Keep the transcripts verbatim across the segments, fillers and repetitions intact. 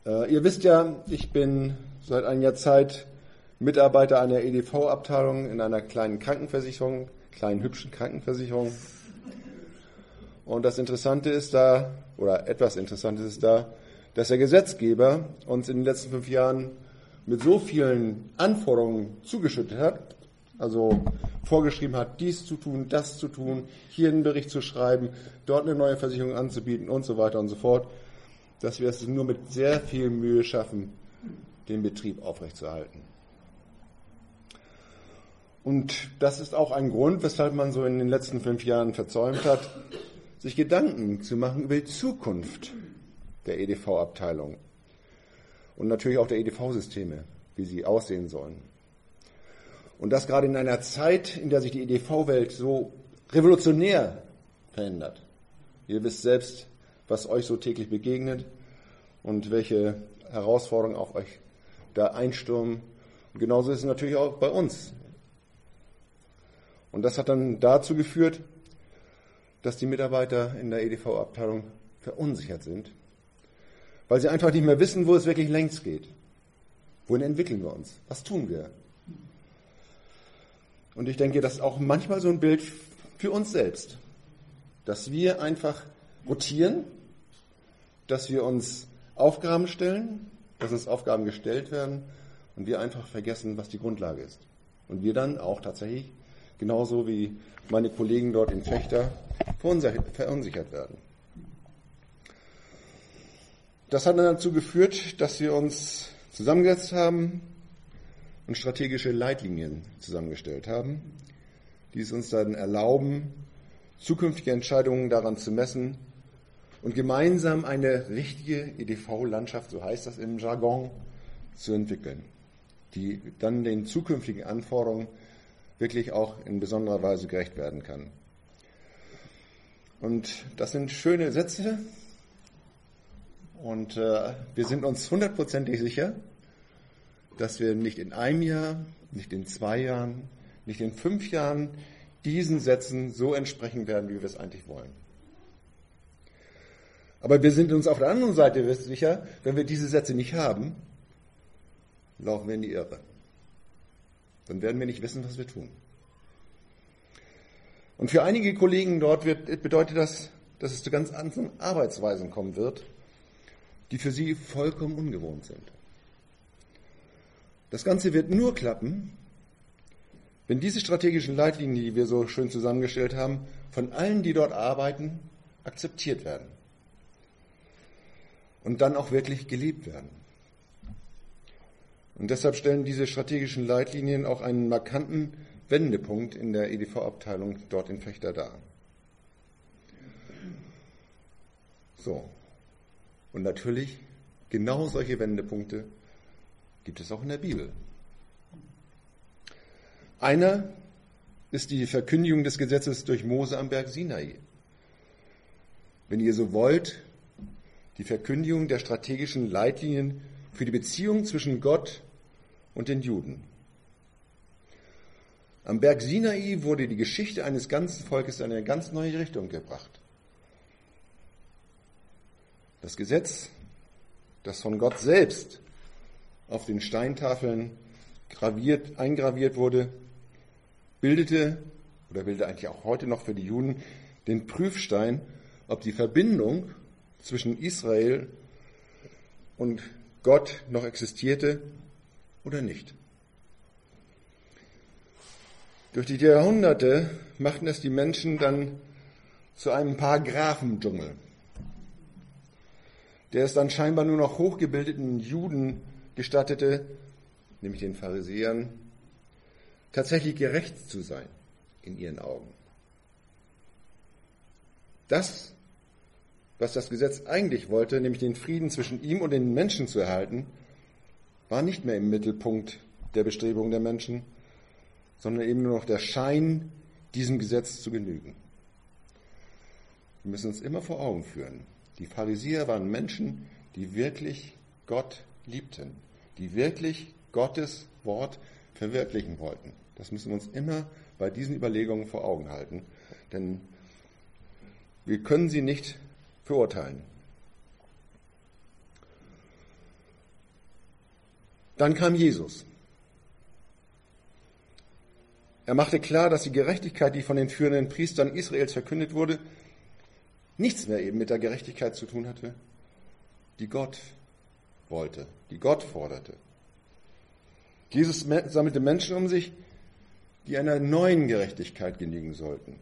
Äh, ihr wisst ja, ich bin seit einiger Zeit Mitarbeiter einer E D V-Abteilung in einer kleinen Krankenversicherung, kleinen hübschen Krankenversicherung. Und das Interessante ist da, oder etwas Interessantes ist da, dass der Gesetzgeber uns in den letzten fünf Jahren mit so vielen Anforderungen zugeschüttet hat, also vorgeschrieben hat, dies zu tun, das zu tun, hier einen Bericht zu schreiben, dort eine neue Versicherung anzubieten und so weiter und so fort, dass wir es nur mit sehr viel Mühe schaffen, den Betrieb aufrechtzuerhalten. Und das ist auch ein Grund, weshalb man so in den letzten fünf Jahren versäumt hat, sich Gedanken zu machen über die Zukunft der E D V-Abteilung und natürlich auch der E D V-Systeme, wie sie aussehen sollen. Und das gerade in einer Zeit, in der sich die E D V-Welt so revolutionär verändert. Ihr wisst selbst, was euch so täglich begegnet und welche Herausforderungen auf euch da einstürmen. Und genauso ist es natürlich auch bei uns. Und das hat dann dazu geführt, dass die Mitarbeiter in der E D V-Abteilung verunsichert sind, weil sie einfach nicht mehr wissen, wo es wirklich längst geht. Wohin entwickeln wir uns? Was tun wir? Und ich denke, das ist auch manchmal so ein Bild für uns selbst, dass wir einfach rotieren, dass wir uns Aufgaben stellen, dass uns Aufgaben gestellt werden und wir einfach vergessen, was die Grundlage ist. Und wir dann auch tatsächlich, genauso wie meine Kollegen dort in Vechta, verunsichert werden. Das hat dann dazu geführt, dass wir uns zusammengesetzt haben und strategische Leitlinien zusammengestellt haben, die es uns dann erlauben, zukünftige Entscheidungen daran zu messen und gemeinsam eine richtige E D V-Landschaft, so heißt das im Jargon, zu entwickeln, die dann den zukünftigen Anforderungen wirklich auch in besonderer Weise gerecht werden kann. Und das sind schöne Sätze und äh, wir sind uns hundertprozentig sicher, dass wir nicht in einem Jahr, nicht in zwei Jahren, nicht in fünf Jahren diesen Sätzen so entsprechen werden, wie wir es eigentlich wollen. Aber wir sind uns auf der anderen Seite sicher, wenn wir diese Sätze nicht haben, laufen wir in die Irre. Dann werden wir nicht wissen, was wir tun. Und für einige Kollegen dort wird, bedeutet das, dass es zu ganz anderen Arbeitsweisen kommen wird, die für sie vollkommen ungewohnt sind. Das Ganze wird nur klappen, wenn diese strategischen Leitlinien, die wir so schön zusammengestellt haben, von allen, die dort arbeiten, akzeptiert werden und dann auch wirklich gelebt werden. Und deshalb stellen diese strategischen Leitlinien auch einen markanten Wendepunkt in der E D V-Abteilung dort in Vechta dar. So. Und natürlich, genau solche Wendepunkte gibt es auch in der Bibel. Einer ist die Verkündigung des Gesetzes durch Mose am Berg Sinai. Wenn ihr so wollt, die Verkündigung der strategischen Leitlinien für die Beziehung zwischen Gott und den Juden. Am Berg Sinai wurde die Geschichte eines ganzen Volkes in eine ganz neue Richtung gebracht. Das Gesetz, das von Gott selbst auf den Steintafeln graviert, eingraviert wurde, bildete, oder bildet eigentlich auch heute noch für die Juden, den Prüfstein, ob die Verbindung zwischen Israel und Gott noch existierte oder nicht. Durch die Jahrhunderte machten es die Menschen dann zu einem Paragraphendschungel, der es dann scheinbar nur noch hochgebildeten Juden gestattete, nämlich den Pharisäern, tatsächlich gerecht zu sein in ihren Augen. Das, was das Gesetz eigentlich wollte, nämlich den Frieden zwischen ihm und den Menschen zu erhalten, war nicht mehr im Mittelpunkt der Bestrebungen der Menschen, sondern eben nur noch der Schein, diesem Gesetz zu genügen. Wir müssen uns immer vor Augen führen. Die Pharisäer waren Menschen, die wirklich Gott liebten, die wirklich Gottes Wort verwirklichen wollten. Das müssen wir uns immer bei diesen Überlegungen vor Augen halten, denn wir können sie nicht verurteilen. Dann kam Jesus. Er machte klar, dass die Gerechtigkeit, die von den führenden Priestern Israels verkündet wurde, nichts mehr eben mit der Gerechtigkeit zu tun hatte, die Gott wollte, die Gott forderte. Jesus sammelte Menschen um sich, die einer neuen Gerechtigkeit genügen sollten.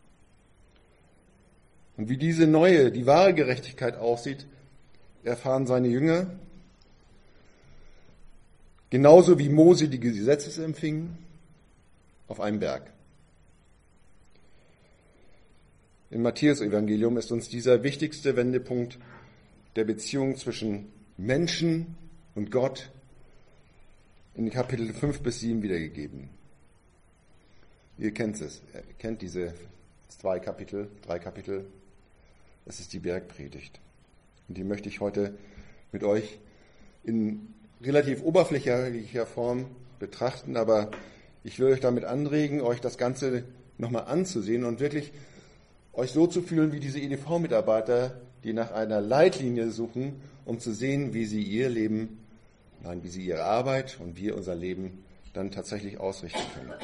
Und wie diese neue, die wahre Gerechtigkeit aussieht, erfahren seine Jünger, genauso wie Mose die Gesetze empfing, auf einem Berg. Im Matthäus-Evangelium ist uns dieser wichtigste Wendepunkt der Beziehung zwischen Menschen und Gott in Kapitel fünf bis sieben wiedergegeben. Ihr kennt es, ihr kennt diese zwei Kapitel, drei Kapitel. Das ist die Bergpredigt. Und die möchte ich heute mit euch in relativ oberflächlicher Form betrachten, aber ich will euch damit anregen, euch das Ganze nochmal anzusehen und wirklich euch so zu fühlen wie diese E D V-Mitarbeiter, die nach einer Leitlinie suchen, um zu sehen, wie sie ihr Leben, nein, wie sie ihre Arbeit und wir unser Leben dann tatsächlich ausrichten können.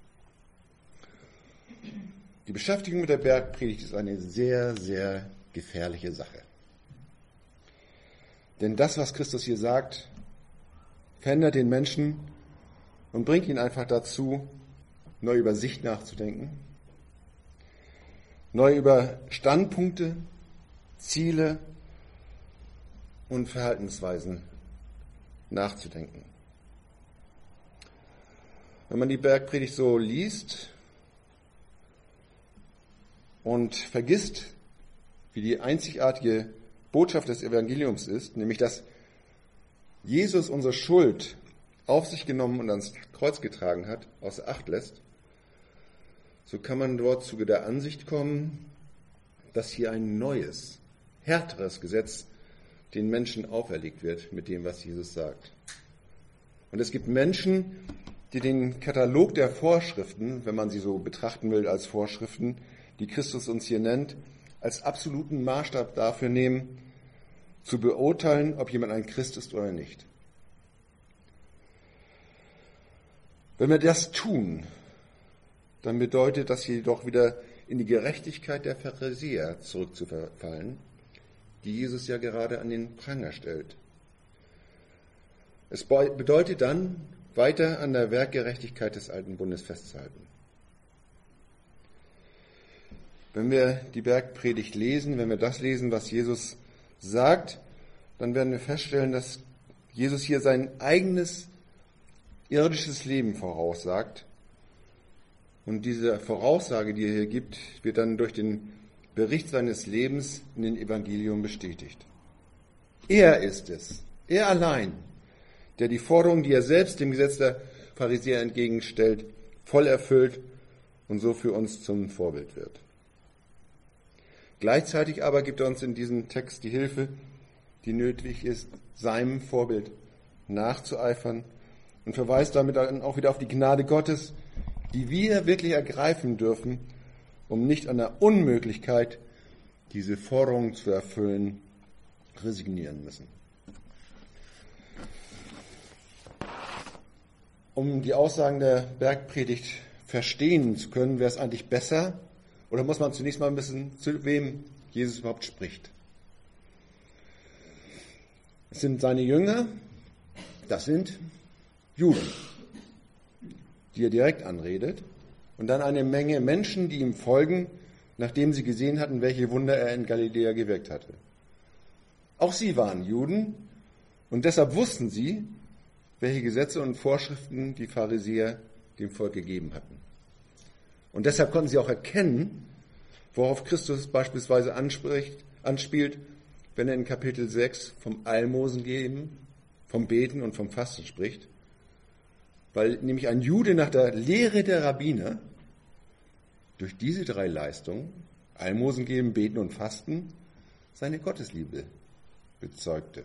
Die Beschäftigung mit der Bergpredigt ist eine sehr, sehr gefährliche Sache. Denn das, was Christus hier sagt, verändert den Menschen und bringt ihn einfach dazu, neu über sich nachzudenken, neu über Standpunkte, Ziele und Verhaltensweisen nachzudenken. Wenn man die Bergpredigt so liest und vergisst, wie die einzigartige Botschaft des Evangeliums ist, nämlich dass Jesus unsere Schuld auf sich genommen und ans Kreuz getragen hat, außer Acht lässt, so kann man dort zu der Ansicht kommen, dass hier ein neues, härteres Gesetz den Menschen auferlegt wird mit dem, was Jesus sagt. Und es gibt Menschen, die den Katalog der Vorschriften, wenn man sie so betrachten will als Vorschriften, die Christus uns hier nennt, als absoluten Maßstab dafür nehmen, zu beurteilen, ob jemand ein Christ ist oder nicht. Wenn wir das tun, dann bedeutet das jedoch wieder in die Gerechtigkeit der Pharisäer zurückzufallen, die Jesus ja gerade an den Pranger stellt. Es bedeutet dann, weiter an der Werkgerechtigkeit des alten Bundes festzuhalten. Wenn wir die Bergpredigt lesen, wenn wir das lesen, was Jesus sagt, dann werden wir feststellen, dass Jesus hier sein eigenes irdisches Leben voraussagt. Und diese Voraussage, die er hier gibt, wird dann durch den Bericht seines Lebens in den Evangelium bestätigt. Er ist es, er allein, der die Forderungen, die er selbst dem Gesetz der Pharisäer entgegenstellt, voll erfüllt und so für uns zum Vorbild wird. Gleichzeitig aber gibt er uns in diesem Text die Hilfe, die nötig ist, seinem Vorbild nachzueifern und verweist damit dann auch wieder auf die Gnade Gottes, die wir wirklich ergreifen dürfen, um nicht an der Unmöglichkeit, diese Forderungen zu erfüllen, resignieren müssen. Um die Aussagen der Bergpredigt verstehen zu können, wäre es eigentlich besser, oder muss man zunächst mal ein bisschen, zu wem Jesus überhaupt spricht. Es sind seine Jünger, das sind Juden, die er direkt anredet, und dann eine Menge Menschen, die ihm folgen, nachdem sie gesehen hatten, welche Wunder er in Galiläa gewirkt hatte. Auch sie waren Juden und deshalb wussten sie, welche Gesetze und Vorschriften die Pharisäer dem Volk gegeben hatten. Und deshalb konnten sie auch erkennen, worauf Christus beispielsweise anspricht, anspielt, wenn er in Kapitel sechs vom Almosen geben, vom Beten und vom Fasten spricht. Weil nämlich ein Jude nach der Lehre der Rabbiner durch diese drei Leistungen, Almosen geben, Beten und Fasten, seine Gottesliebe bezeugte.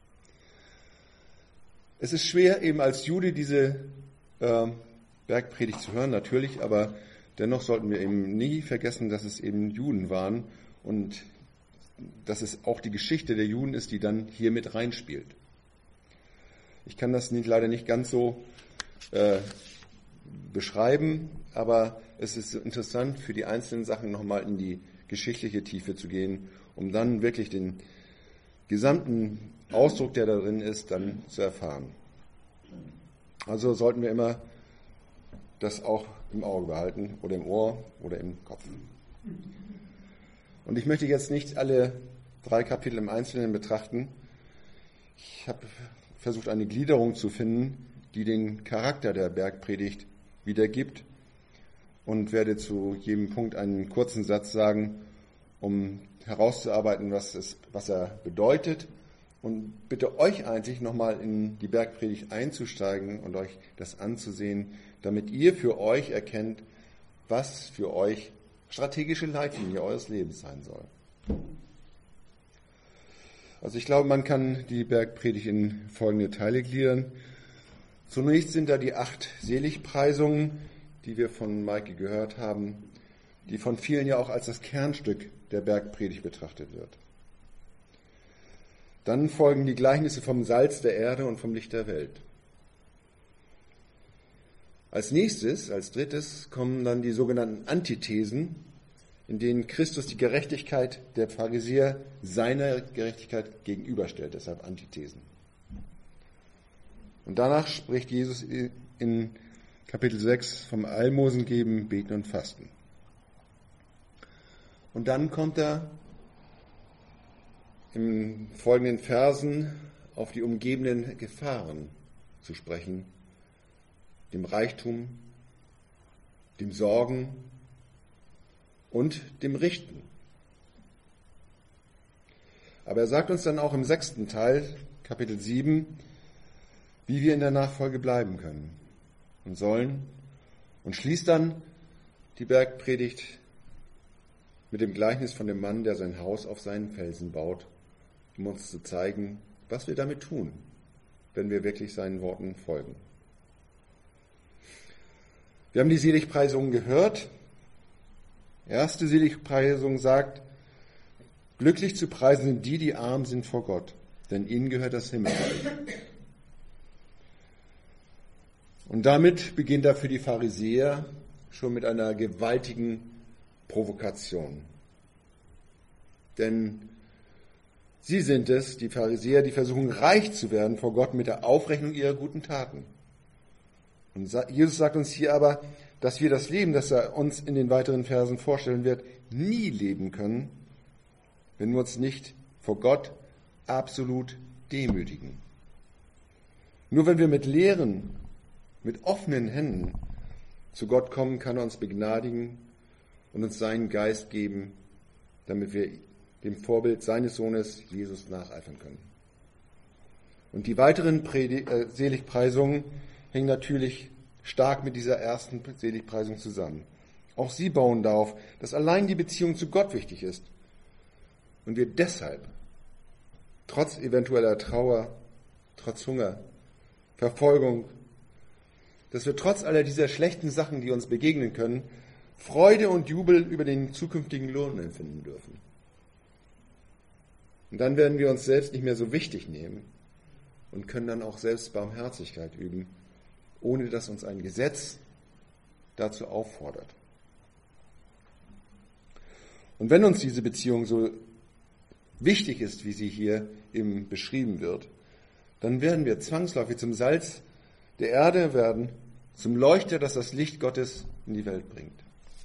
Es ist schwer, eben als Jude diese äh, Bergpredigt zu hören, natürlich, aber dennoch sollten wir eben nie vergessen, dass es eben Juden waren und dass es auch die Geschichte der Juden ist, die dann hier mit reinspielt. Ich kann das nicht, leider nicht ganz so äh, beschreiben, aber es ist interessant, für die einzelnen Sachen nochmal in die geschichtliche Tiefe zu gehen, um dann wirklich den gesamten Ausdruck, der da drin ist, dann zu erfahren. Also sollten wir immer das auch im Auge behalten oder im Ohr oder im Kopf. Und ich möchte jetzt nicht alle drei Kapitel im Einzelnen betrachten. Ich habe versucht, eine Gliederung zu finden, die den Charakter der Bergpredigt wiedergibt und werde zu jedem Punkt einen kurzen Satz sagen, um herauszuarbeiten, was, es, was er bedeutet, und bitte euch eigentlich nochmal in die Bergpredigt einzusteigen und euch das anzusehen, damit ihr für euch erkennt, was für euch strategische Leitlinie eures Lebens sein soll. Also ich glaube, man kann die Bergpredigt in folgende Teile gliedern. Zunächst sind da die acht Seligpreisungen, die wir von Maike gehört haben, die von vielen ja auch als das Kernstück der Bergpredigt betrachtet wird. Dann folgen die Gleichnisse vom Salz der Erde und vom Licht der Welt. Als nächstes, als drittes, kommen dann die sogenannten Antithesen, in denen Christus die Gerechtigkeit der Pharisäer seiner Gerechtigkeit gegenüberstellt, deshalb Antithesen. Und danach spricht Jesus in Kapitel sechs vom Almosen geben, Beten und Fasten. Und dann kommt er in folgenden Versen auf die umgebenden Gefahren zu sprechen, dem Reichtum, dem Sorgen und dem Richten. Aber er sagt uns dann auch im sechsten Teil, Kapitel sieben, wie wir in der Nachfolge bleiben können und sollen, und schließt dann die Bergpredigt mit dem Gleichnis von dem Mann, der sein Haus auf seinen Felsen baut, um uns zu zeigen, was wir damit tun, wenn wir wirklich seinen Worten folgen. Wir haben die Seligpreisungen gehört. Erste Seligpreisung sagt, glücklich zu preisen sind die, die arm sind vor Gott, denn ihnen gehört das Himmelreich. Und damit beginnt er für die Pharisäer schon mit einer gewaltigen Provokation. Denn sie sind es, die Pharisäer, die versuchen, reich zu werden vor Gott mit der Aufrechnung ihrer guten Taten. Und Jesus sagt uns hier aber, dass wir das Leben, das er uns in den weiteren Versen vorstellen wird, nie leben können, wenn wir uns nicht vor Gott absolut demütigen. Nur wenn wir mit leeren, mit offenen Händen zu Gott kommen, kann er uns begnadigen und uns seinen Geist geben, damit wir dem Vorbild seines Sohnes Jesus nacheifern können. Und die weiteren Predig- äh, Seligpreisungen hängen natürlich stark mit dieser ersten Seligpreisung zusammen. Auch sie bauen darauf, dass allein die Beziehung zu Gott wichtig ist und wir deshalb trotz eventueller Trauer, trotz Hunger, Verfolgung, dass wir trotz aller dieser schlechten Sachen, die uns begegnen können, Freude und Jubel über den zukünftigen Lohn empfinden dürfen. Und dann werden wir uns selbst nicht mehr so wichtig nehmen und können dann auch selbst Barmherzigkeit üben, ohne dass uns ein Gesetz dazu auffordert. Und wenn uns diese Beziehung so wichtig ist, wie sie hier eben beschrieben wird, dann werden wir zwangsläufig zum Salz der Erde werden, zum Leuchter, das das Licht Gottes in die Welt bringt.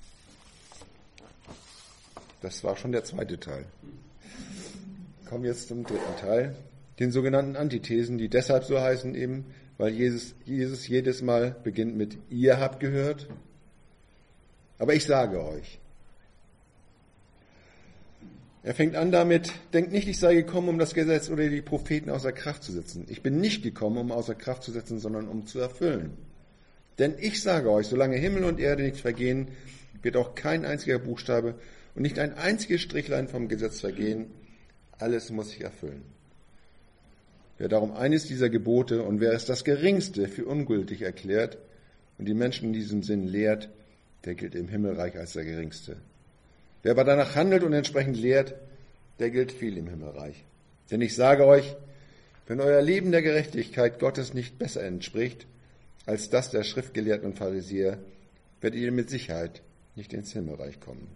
Das war schon der zweite Teil. Kommen wir jetzt zum dritten Teil, den sogenannten Antithesen, die deshalb so heißen eben, weil Jesus, Jesus jedes Mal beginnt mit, ihr habt gehört, aber ich sage euch. Er fängt an damit, denkt nicht, ich sei gekommen, um das Gesetz oder die Propheten außer Kraft zu setzen. Ich bin nicht gekommen, um außer Kraft zu setzen, sondern um zu erfüllen. Denn ich sage euch, solange Himmel und Erde nicht vergehen, wird auch kein einziger Buchstabe und nicht ein einziges Strichlein vom Gesetz vergehen. Alles muss sich erfüllen. Wer darum eines dieser Gebote und wer es das geringste für ungültig erklärt und die Menschen in diesem Sinn lehrt, der gilt im Himmelreich als der geringste. Wer aber danach handelt und entsprechend lehrt, der gilt viel im Himmelreich. Denn ich sage euch, wenn euer Leben der Gerechtigkeit Gottes nicht besser entspricht als das der Schriftgelehrten und Pharisäer, werdet ihr mit Sicherheit nicht ins Himmelreich kommen.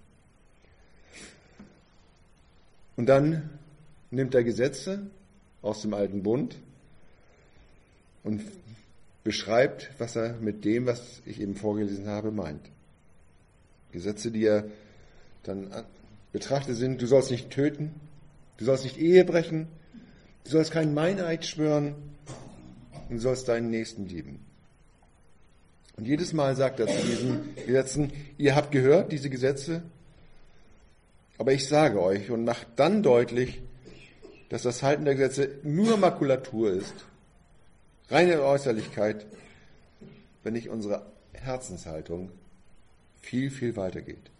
Und dann nimmt er Gesetze aus dem Alten Bund und beschreibt, was er mit dem, was ich eben vorgelesen habe, meint. Gesetze, die er dann betrachtet sind: Du sollst nicht töten, du sollst nicht Ehe brechen, du sollst keinen Meineid schwören und du sollst deinen Nächsten lieben. Und jedes Mal sagt er zu diesen Gesetzen: Ihr habt gehört, diese Gesetze, aber ich sage euch, und macht dann deutlich, dass das Halten der Gesetze nur Makulatur ist, reine Äußerlichkeit, wenn nicht unsere Herzenshaltung viel, viel weiter geht.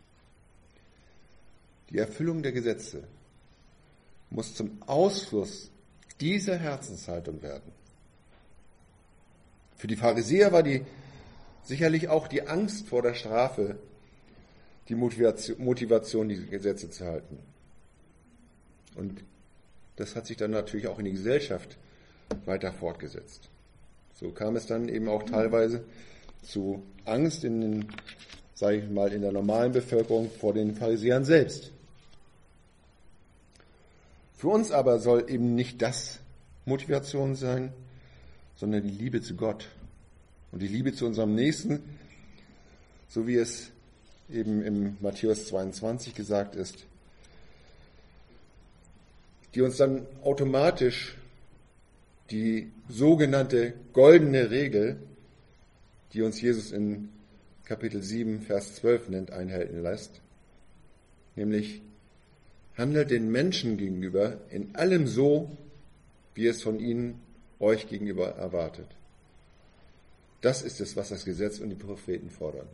Die Erfüllung der Gesetze muss zum Ausfluss dieser Herzenshaltung werden. Für die Pharisäer war die sicherlich auch die Angst vor der Strafe die Motivation, Motivation, die Gesetze zu halten. Und das hat sich dann natürlich auch in die Gesellschaft weiter fortgesetzt. So kam es dann eben auch teilweise zu Angst in den, sage ich mal, in der normalen Bevölkerung vor den Pharisäern selbst. Für uns aber soll eben nicht das Motivation sein, sondern die Liebe zu Gott und die Liebe zu unserem Nächsten, so wie es eben im Matthäus zweiundzwanzig gesagt ist, die uns dann automatisch die sogenannte goldene Regel, die uns Jesus in Kapitel sieben, Vers zwölf nennt, einhalten lässt, nämlich: Handelt den Menschen gegenüber in allem so, wie es von ihnen euch gegenüber erwartet. Das ist es, was das Gesetz und die Propheten fordern.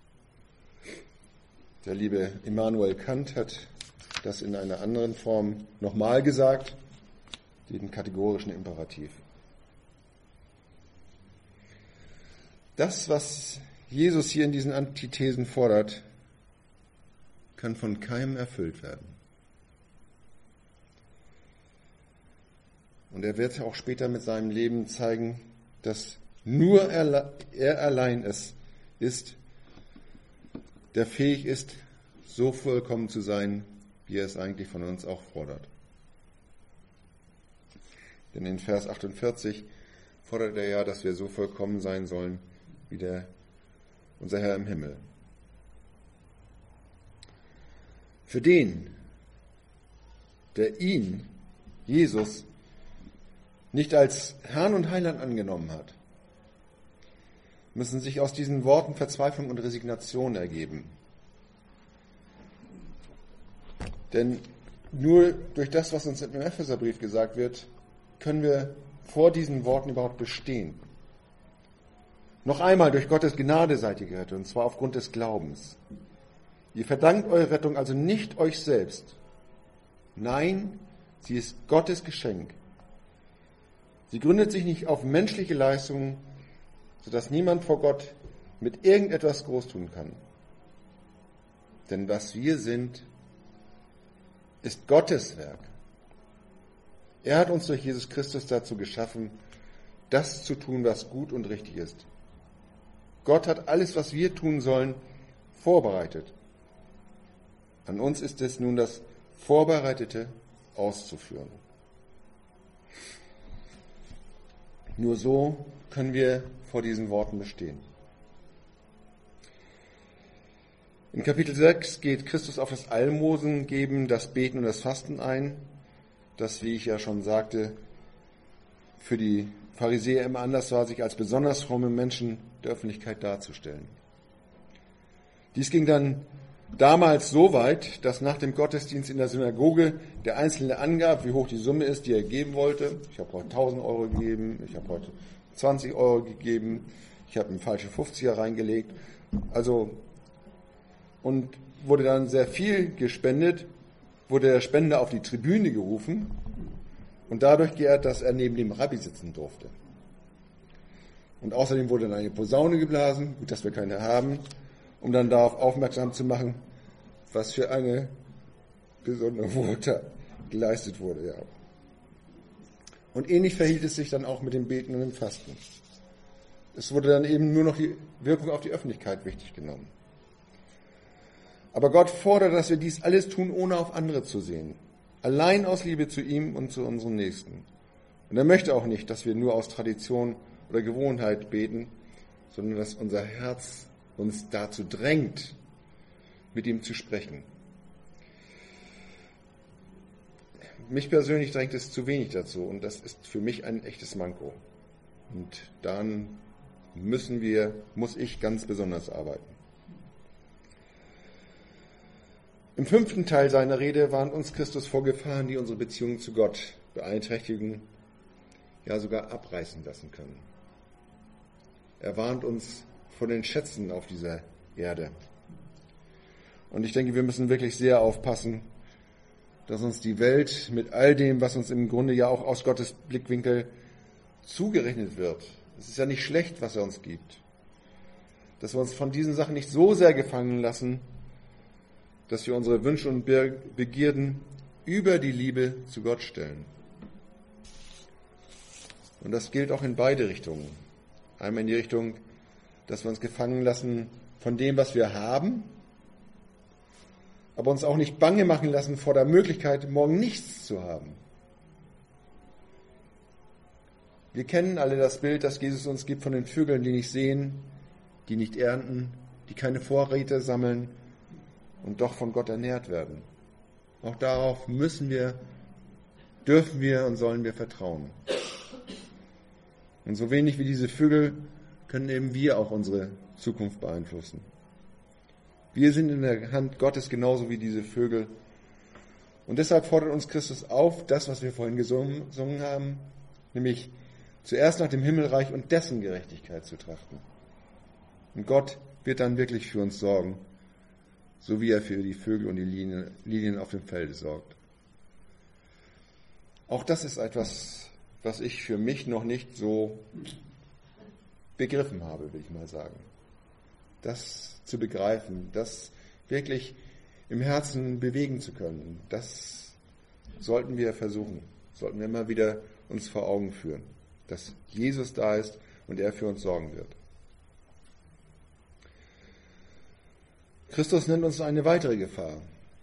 Der liebe Immanuel Kant hat das in einer anderen Form nochmal gesagt, den kategorischen Imperativ. Das, was Jesus hier in diesen Antithesen fordert, kann von keinem erfüllt werden. Und er wird auch später mit seinem Leben zeigen, dass nur er, er allein es ist, der fähig ist, so vollkommen zu sein, wie er es eigentlich von uns auch fordert. Denn in Vers achtundvierzig fordert er ja, dass wir so vollkommen sein sollen, wie der, unser Herr im Himmel. Für den, der ihn, Jesus, nicht als Herrn und Heiland angenommen hat, müssen sich aus diesen Worten Verzweiflung und Resignation ergeben. Denn nur durch das, was uns im Epheserbrief gesagt wird, können wir vor diesen Worten überhaupt bestehen. Noch einmal, durch Gottes Gnade seid ihr gerettet, und zwar aufgrund des Glaubens. Ihr verdankt eure Rettung also nicht euch selbst. Nein, sie ist Gottes Geschenk. Sie gründet sich nicht auf menschliche Leistungen, sodass niemand vor Gott mit irgendetwas groß tun kann. Denn was wir sind, ist Gottes Werk. Er hat uns durch Jesus Christus dazu geschaffen, das zu tun, was gut und richtig ist. Gott hat alles, was wir tun sollen, vorbereitet. An uns ist es nun, das Vorbereitete auszuführen. Nur so können wir vor diesen Worten bestehen. In Kapitel sechs geht Christus auf das Almosengeben, das Beten und das Fasten ein, das, wie ich ja schon sagte, für die Pharisäer immer anders war, sich als besonders fromme Menschen der Öffentlichkeit darzustellen. Dies ging dann damals so weit, dass nach dem Gottesdienst in der Synagoge der Einzelne angab, wie hoch die Summe ist, die er geben wollte. Ich habe heute tausend Euro gegeben, ich habe heute zwanzig Euro gegeben, ich habe einen falschen fünfziger reingelegt. Also, und wurde dann sehr viel gespendet, wurde der Spender auf die Tribüne gerufen und dadurch geehrt, dass er neben dem Rabbi sitzen durfte. Und außerdem wurde dann eine Posaune geblasen, gut, dass wir keine haben, um dann darauf aufmerksam zu machen, was für eine besondere Wohltat geleistet wurde. Ja. Und ähnlich verhielt es sich dann auch mit dem Beten und dem Fasten. Es wurde dann eben nur noch die Wirkung auf die Öffentlichkeit wichtig genommen. Aber Gott fordert, dass wir dies alles tun, ohne auf andere zu sehen. Allein aus Liebe zu ihm und zu unseren Nächsten. Und er möchte auch nicht, dass wir nur aus Tradition oder Gewohnheit beten, sondern dass unser Herz uns dazu drängt, mit ihm zu sprechen. Mich persönlich drängt es zu wenig dazu und das ist für mich ein echtes Manko. Und daran müssen wir, muss ich ganz besonders arbeiten. Im fünften Teil seiner Rede warnt uns Christus vor Gefahren, die unsere Beziehung zu Gott beeinträchtigen, ja sogar abreißen lassen können. Er warnt uns vor den Schätzen auf dieser Erde. Und ich denke, wir müssen wirklich sehr aufpassen, dass uns die Welt mit all dem, was uns im Grunde ja auch aus Gottes Blickwinkel zugerechnet wird. Es ist ja nicht schlecht, was er uns gibt. Dass wir uns von diesen Sachen nicht so sehr gefangen lassen, dass wir unsere Wünsche und Begierden über die Liebe zu Gott stellen. Und das gilt auch in beide Richtungen. Einmal in die Richtung, dass wir uns gefangen lassen von dem, was wir haben, aber uns auch nicht bange machen lassen vor der Möglichkeit, morgen nichts zu haben. Wir kennen alle das Bild, das Jesus uns gibt von den Vögeln, die nicht sehen, die nicht ernten, die keine Vorräte sammeln und doch von Gott ernährt werden. Auch darauf müssen wir, dürfen wir und sollen wir vertrauen. Und so wenig wie diese Vögel können eben wir auch unsere Zukunft beeinflussen. Wir sind in der Hand Gottes genauso wie diese Vögel. Und deshalb fordert uns Christus auf, das, was wir vorhin gesungen, gesungen haben, nämlich zuerst nach dem Himmelreich und dessen Gerechtigkeit zu trachten. Und Gott wird dann wirklich für uns sorgen, so wie er für die Vögel und die Lilien, Lilien auf dem Felde sorgt. Auch das ist etwas, was ich für mich noch nicht so begriffen habe, will ich mal sagen. Das zu begreifen, das wirklich im Herzen bewegen zu können, das sollten wir versuchen, sollten wir immer wieder uns vor Augen führen, dass Jesus da ist und er für uns sorgen wird. Christus nennt uns eine weitere Gefahr.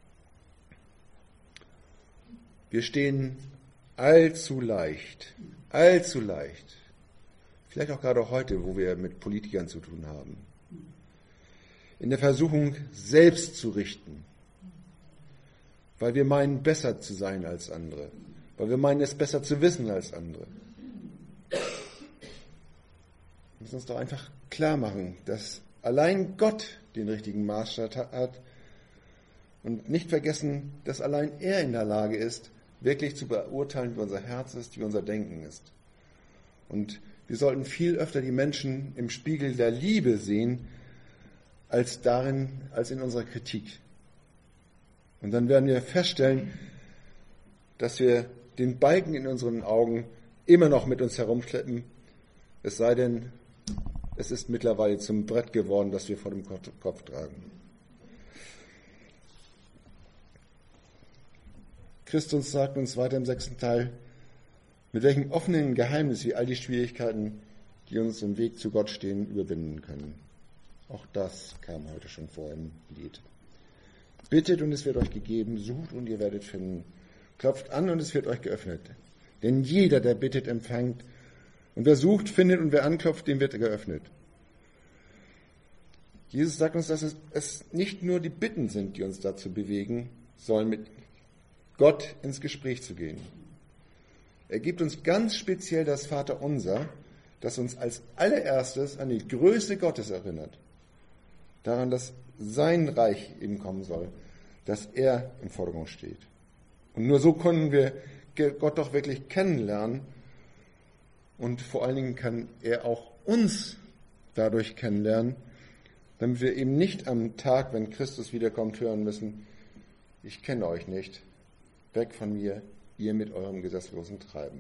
Wir stehen allzu leicht, allzu leicht, vielleicht auch gerade heute, wo wir mit Politikern zu tun haben, in der Versuchung, selbst zu richten, weil wir meinen, besser zu sein als andere, weil wir meinen, es besser zu wissen als andere. Wir müssen uns doch einfach klar machen, dass allein Gott den richtigen Maßstab hat und nicht vergessen, dass allein er in der Lage ist, wirklich zu beurteilen, wie unser Herz ist, wie unser Denken ist. Und wir sollten viel öfter die Menschen im Spiegel der Liebe sehen, als darin, als in unserer Kritik. Und dann werden wir feststellen, dass wir den Balken in unseren Augen immer noch mit uns herumschleppen, es sei denn, es ist mittlerweile zum Brett geworden, das wir vor dem Kopf tragen. Christus sagt uns weiter im sechsten Teil, mit welchem offenen Geheimnis wir all die Schwierigkeiten, die uns im Weg zu Gott stehen, überwinden können. Auch das kam heute schon vor im Lied. Bittet und es wird euch gegeben, sucht und ihr werdet finden. Klopft an und es wird euch geöffnet. Denn jeder, der bittet, empfängt. Und wer sucht, findet und wer anklopft, dem wird geöffnet. Jesus sagt uns, dass es, es nicht nur die Bitten sind, die uns dazu bewegen, sollen mit Gott ins Gespräch zu gehen. Er gibt uns ganz speziell das Vaterunser, das uns als allererstes an die Größe Gottes erinnert. Daran, dass sein Reich eben kommen soll, dass er im Vordergrund steht. Und nur so können wir Gott doch wirklich kennenlernen und vor allen Dingen kann er auch uns dadurch kennenlernen, damit wir eben nicht am Tag, wenn Christus wiederkommt, hören müssen, ich kenne euch nicht, weg von mir, ihr mit eurem gesetzlosen Treiben.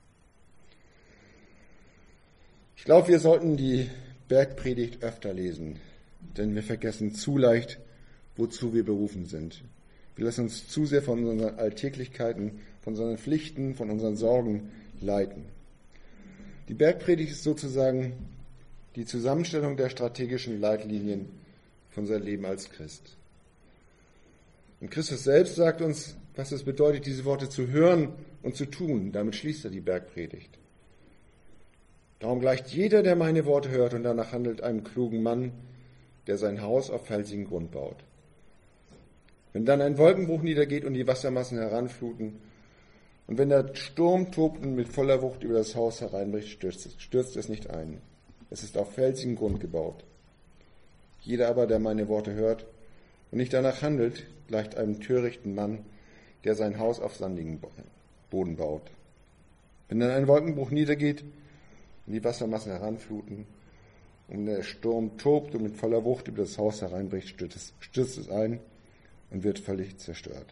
Ich glaube, wir sollten die Bergpredigt öfter lesen, denn wir vergessen zu leicht, wozu wir berufen sind. Wir lassen uns zu sehr von unseren Alltäglichkeiten, von unseren Pflichten, von unseren Sorgen leiten. Die Bergpredigt ist sozusagen die Zusammenstellung der strategischen Leitlinien für unser Leben als Christ. Und Christus selbst sagt uns, was es bedeutet, diese Worte zu hören und zu tun. Damit schließt er die Bergpredigt. Darum gleicht jeder, der meine Worte hört und danach handelt, einem klugen Mann, der sein Haus auf felsigen Grund baut. Wenn dann ein Wolkenbruch niedergeht und die Wassermassen heranfluten, und wenn der Sturm tobt und mit voller Wucht über das Haus hereinbricht, stürzt es, stürzt es nicht ein. Es ist auf felsigen Grund gebaut. Jeder aber, der meine Worte hört und nicht danach handelt, gleicht einem törichten Mann, der sein Haus auf sandigen Boden baut. Wenn dann ein Wolkenbruch niedergeht und die Wassermassen heranfluten und der Sturm tobt und mit voller Wucht über das Haus hereinbricht, stürzt es, stürzt es ein und wird völlig zerstört.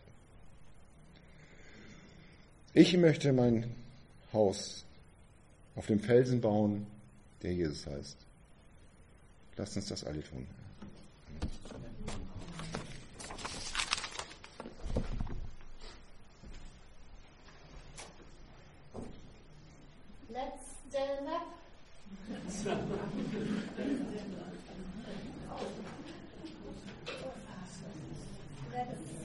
Ich möchte mein Haus auf dem Felsen bauen, der Jesus heißt. Lasst uns das alle tun. Let's stand up.